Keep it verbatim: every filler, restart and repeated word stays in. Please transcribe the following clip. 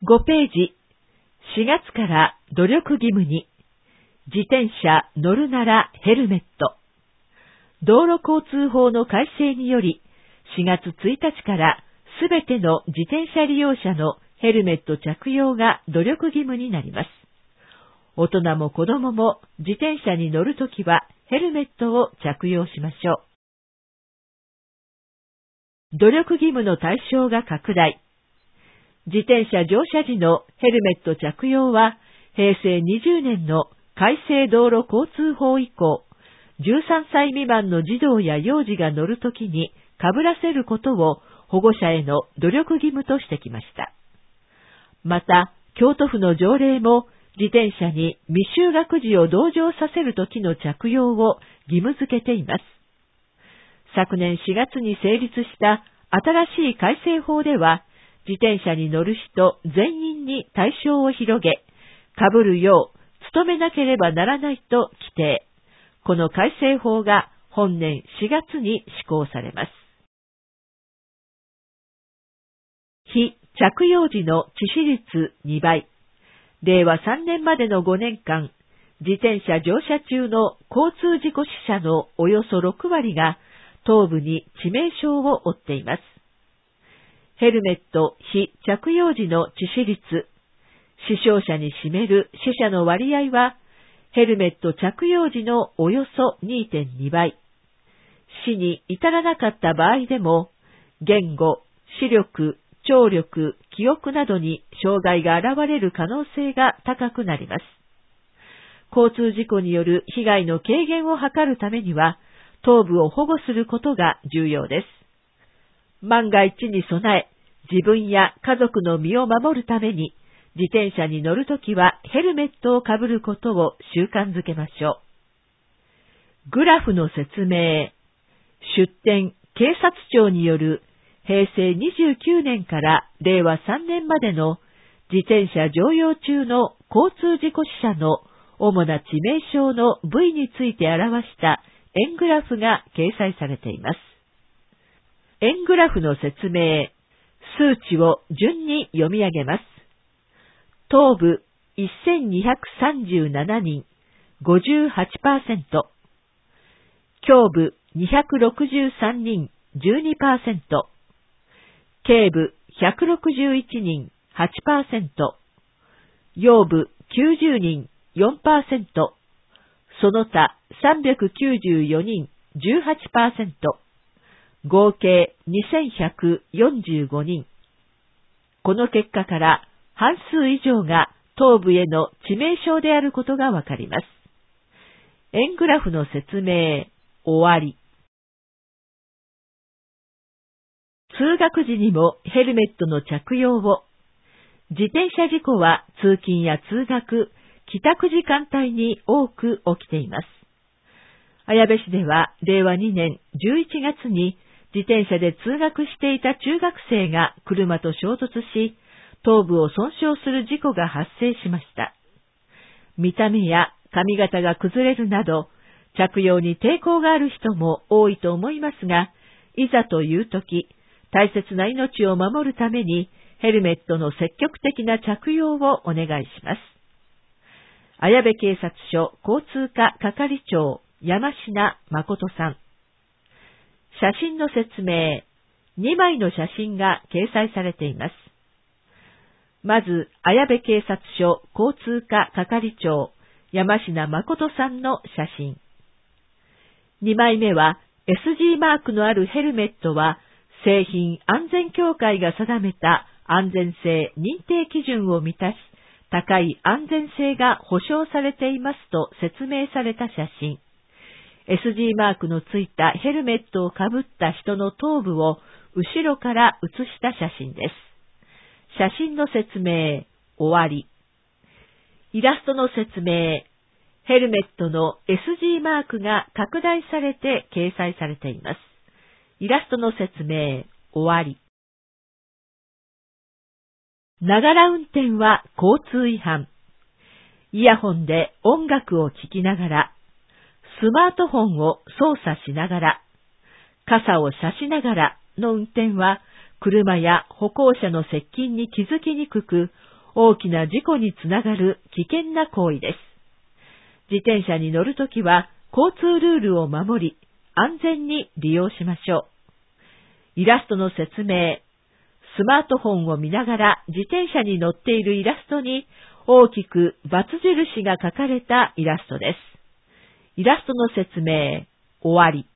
ごページ、しがつから努力義務に、自転車乗るならヘルメット。道路交通法の改正により、しがつついたちからすべての自転車利用者のヘルメット着用が努力義務になります。大人も子供も自転車に乗るときはヘルメットを着用しましょう。努力義務の対象が拡大。自転車乗車時のヘルメット着用は、へいせいにじゅうねんの改正道路交通法以降、じゅうさんさい未満の児童や幼児が乗るときに被らせることを保護者への努力義務としてきました。また、京都府の条例も自転車に未就学児を同乗させるときの着用を義務付けています。昨年しがつに成立した新しい改正法では、自転車に乗る人全員に対象を広げ、被るよう努めなければならないと規定。この改正法が本年しがつに施行されます。非着用時の致死率にばい。れいわさんねんまでのごねんかん、自転車乗車中の交通事故死者のおよそろくわりが頭部に致命傷を負っています。ヘルメット非着用時の致死率、死傷者に占める死者の割合は、ヘルメット着用時のおよそ にてんにばい。死に至らなかった場合でも、言語、視力、聴力、記憶などに障害が現れる可能性が高くなります。交通事故による被害の軽減を図るためには、頭部を保護することが重要です。万が一に備え、自分や家族の身を守るために、自転車に乗るときはヘルメットをかぶることを習慣づけましょう。グラフの説明。出典警察庁によるへいせいにじゅうきゅうねんかられいわさんねんまでの自転車乗用中の交通事故死者の主な致命傷の部位について表した円グラフが掲載されています。円グラフの説明。数値を順に読み上げます。頭部せんにひゃくさんじゅうななにん、ごじゅうはちパーセント。胸部にひゃくろくじゅうさんにん、じゅうにパーセント。頸部ひゃくろくじゅういちにん、はちパーセント。腰部きゅうじゅうにん、よんパーセント。その他さんびゃくきゅうじゅうよにん、じゅうはちパーセント。合計にせんひゃくよんじゅうごにん。この結果から半数以上が頭部への致命傷であることがわかります。円グラフの説明、終わり。通学時にもヘルメットの着用を。自転車事故は通勤や通学、帰宅時間帯に多く起きています。綾部市ではれいわにねんじゅういちがつに自転車で通学していた中学生が車と衝突し、頭部を損傷する事故が発生しました。見た目や髪型が崩れるなど、着用に抵抗がある人も多いと思いますが、いざというとき、大切な命を守るためにヘルメットの積極的な着用をお願いします。綾部警察署交通課係長山科誠さん。写真の説明。にまいの写真が掲載されています。まず、綾部警察署交通課係長山科誠さんの写真。にまいめは エスジー マークのあるヘルメットは製品安全協会が定めた安全性認定基準を満たし、高い安全性が保証されていますと説明された写真。エスジー マークのついたヘルメットをかぶった人の頭部を後ろから写した写真です。写真の説明、終わり。イラストの説明。ヘルメットの エスジー マークが拡大されて掲載されています。イラストの説明、終わり。ながら運転は交通違反。イヤホンで音楽を聴きながら、スマートフォンを操作しながら、傘を差しながらの運転は、車や歩行者の接近に気づきにくく、 大きな事故につながる危険な行為です。自転車に乗るときは交通ルールを守り、安全に利用しましょう。イラストの説明。スマートフォンを見ながら自転車に乗っているイラストに大きく×印が書かれたイラストです。イラストの説明、終わり。